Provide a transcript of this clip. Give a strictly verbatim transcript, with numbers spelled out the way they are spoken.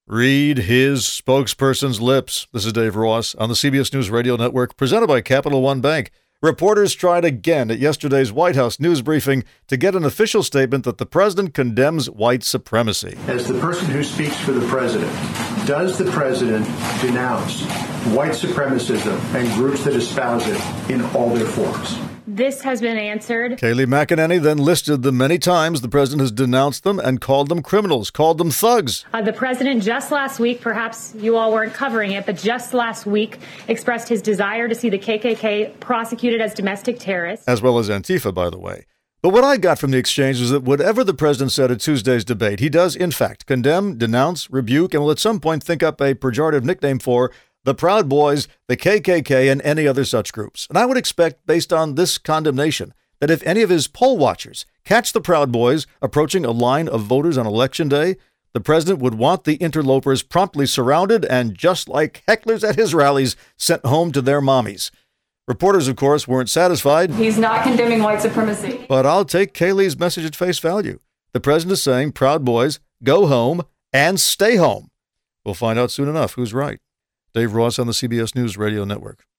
Read his spokesperson's lips. This is Dave Ross on the C B S News Radio Network, presented by Capital One Bank. Reporters tried again at yesterday's White House news briefing to get an official statement that the president condemns white supremacy. As the person who speaks for the president, does the president denounce white supremacism and groups that espouse it in all their forms? This has been answered. Kayleigh McEnany then listed the many times the president has denounced them and called them criminals, called them thugs. Uh, the president just last week, perhaps you all weren't covering it, but just last week expressed his desire to see the K K K prosecuted as domestic terrorists. As well as Antifa, by the way. But what I got from the exchange is that whatever the president said at Tuesday's debate, he does, in fact, condemn, denounce, rebuke, and will at some point think up a pejorative nickname for the Proud Boys, the K K K, and any other such groups. And I would expect, based on this condemnation, that if any of his poll watchers catch the Proud Boys approaching a line of voters on Election Day, the president would want the interlopers promptly surrounded and, just like hecklers at his rallies, sent home to their mommies. Reporters, of course, weren't satisfied. He's not condemning white supremacy. But I'll take Kayleigh's message at face value. The president is saying, Proud Boys, go home and stay home. We'll find out soon enough who's right. Dave Ross on the C B S News Radio Network.